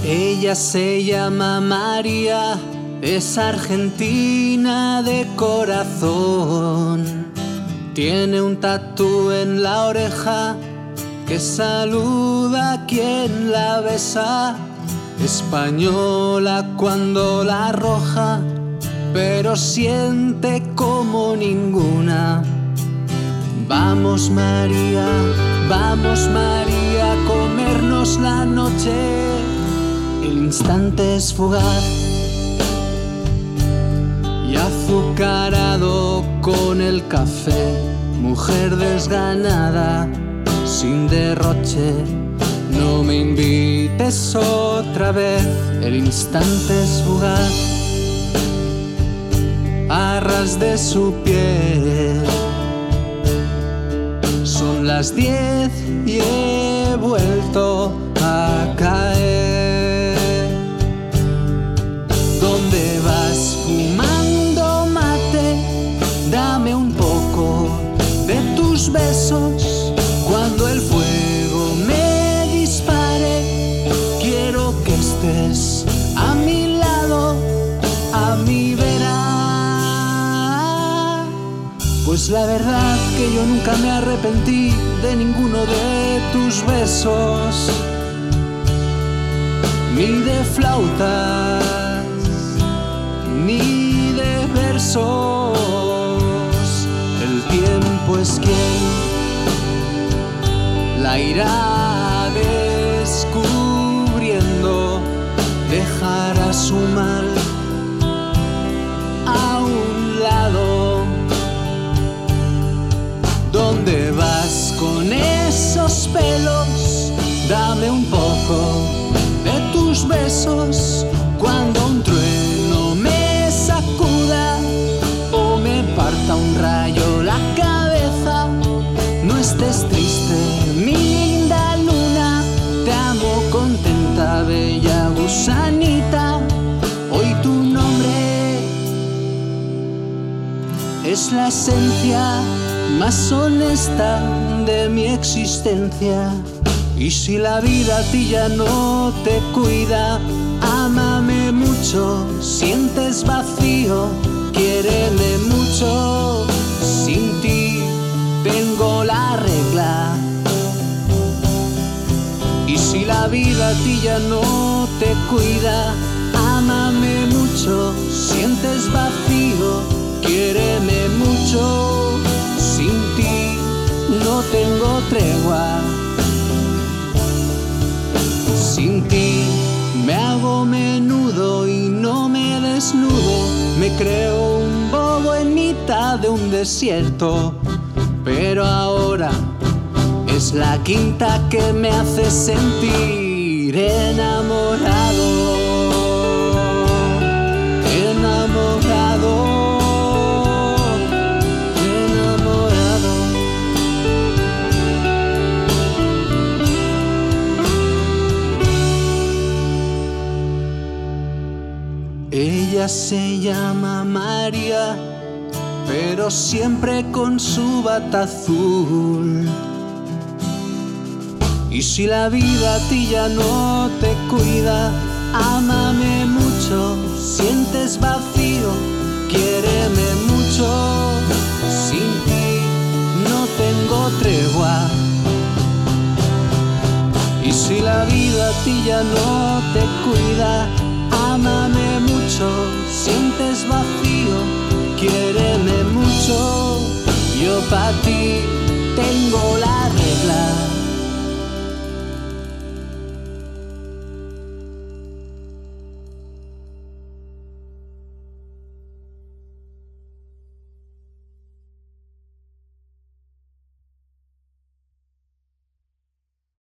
Ella se llama María, es argentina de corazón. Tiene un tatú en la oreja que saluda a quien la besa. Española cuando la arroja, pero siente como ninguna. Vamos María, a comernos la noche. El instante es fugaz y azucarado con el café. Mujer desganada, sin derroche, no me invites otra vez. El instante es fugaz, a ras de su piel. Son las 10 y he vuelto a caer. ¿Dónde vas fumando mate? Dame un poco de tus besos. Cuando el fuego me dispare, quiero que estés a mi lado, a mi vera. Pues la verdad que yo nunca me arrepentí de ninguno de tus besos, ni de flautas, ni de versos. El tiempo es quien la irá descubriendo, dejará su mal a un lado. ¿Dónde vas con esos pelos? Dame un poco de tus besos. Cuando un trueno me sacuda o me parta un rayo la cabeza, no estés triste, mi linda luna. Te amo contenta, bella gusanita. Hoy tu nombre es la esencia más honesta de mi existencia. Y si la vida a ti ya no te cuida, ámame mucho. Sientes vacío, quiéreme mucho. Sin ti tengo la regla. Y si la vida a ti ya no te cuida, ámame mucho. Sientes vacío, quiéreme mucho. Sin ti no tengo tregua. Sin ti me hago menudo y no me desnudo. Me creo un bobo en mitad de un desierto. Pero ahora es la quinta que me hace sentir enamorado. Enamorado. Ella se llama María, pero siempre con su bata azul. Y si la vida a ti ya no te cuida, ámame mucho. Sientes vacío, quiéreme mucho. Sin ti no tengo tregua. Y si la vida a ti ya no te cuida, ámame mucho. Sientes vacío, quiéreme mucho. Yo pa' ti